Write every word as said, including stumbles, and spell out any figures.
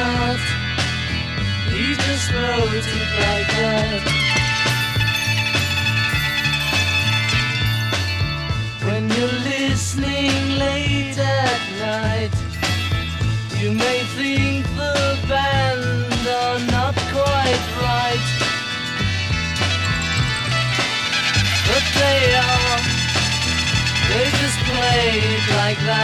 not. He just wrote it like that. When you're listening late at night, you may think the band are not quite right, but they are. They just play it like that.